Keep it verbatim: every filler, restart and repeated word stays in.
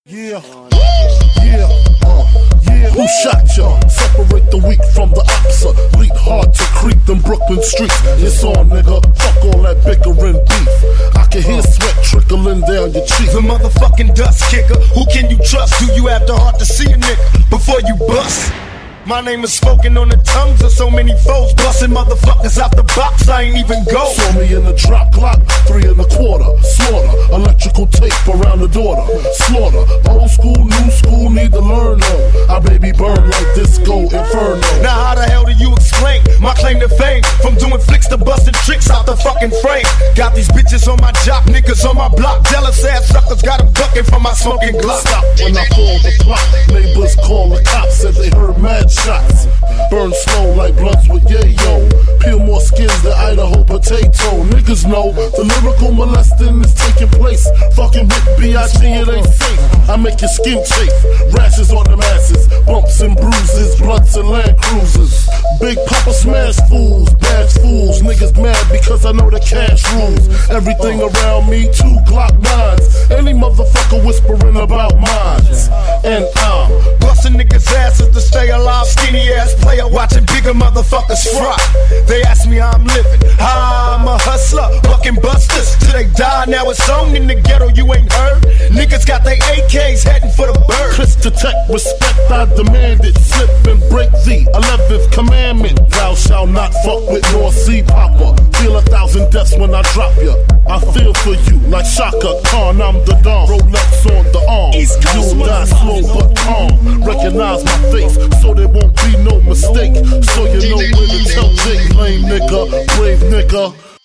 Yeah, yeah, uh, yeah. Who shot ya? Separate the weak from the opsa. Lead hard to creep them Brooklyn streets. It's on, nigga. Fuck all that bickering beef. I can hear sweat trickling down your cheek. The motherfucking dust kicker. Who can you trust? Do you have the heart to see a nigga before you bust? My name is spoken on the tongues of so many foes. Busting motherfuckers out the box, I ain't even go. Saw me in the drop clock, three and a quarter. Slaughter, electrical tape around the daughter. Slaughter, old school, new school, need to learn though. I baby burn like disco inferno. Now how the hell do you explain my claim to fame? From doing flicks to busting tricks out the fucking frame. Got these bitches on my job, niggas on my block. Jealous ass suckers got them ducking from my smoking Glock. Stop when I call the plot. Neighbors call the cops, said they heard mad shots. Burn slow like blunts with yayo. Peel more skins than Idaho potato. Niggas know the lyrical molesting is taking place. Fucking with B I G, it ain't safe. I make your skin chafe. Rashes on the masses, bumps and bruises, blunts and Land Cruisers. Big Papa smash fools, bash fools. Niggas mad because I know the cash rules. Everything around me, two Glock nines. Any motherfucker whispering about mines. And I'm busting niggas' asses to stay alive. Skinny ass player watching bigger motherfuckers fry. They ask me how I'm living. I'm a hustler, bucking busters till they die. Now it's on in the ghetto, you ain't heard. Niggas got their A Ks heading for the bird. Christa Tech, respect I demand it. Slip and break the eleventh commandment. Thou shalt not fuck with North Sea Papa. Feel a thousand deaths when I drop ya. I feel for you like Shaka Khan, I'm the Don. Rolex on the arm. You'll die slow but calm. Recognize my face so there won't be no mistake. So you know where to tell Jay, lame nigga, brave nigga.